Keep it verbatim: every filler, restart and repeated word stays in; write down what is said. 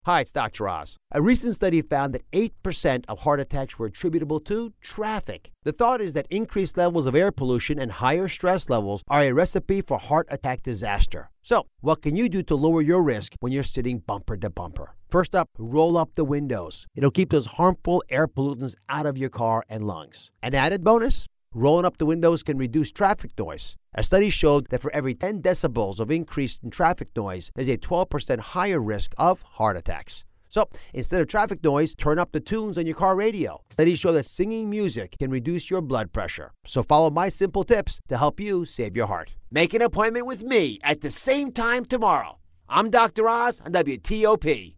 Hi, it's Doctor Oz. A recent study found that eight percent of heart attacks were attributable to traffic. The thought is that increased levels of air pollution and higher stress levels are a recipe for heart attack disaster. So, what can you do to lower your risk when you're sitting bumper to bumper? First up, roll up the windows. It'll keep those harmful air pollutants out of your car and lungs. An added bonus? Rolling up the windows can reduce traffic noise. A study showed that for every ten decibels of increase in traffic noise, there's a twelve percent higher risk of heart attacks. So, instead of traffic noise, turn up the tunes on your car radio. Studies show that singing music can reduce your blood pressure. So follow my simple tips to help you save your heart. Make an appointment with me at the same time tomorrow. I'm Doctor Oz on W T O P.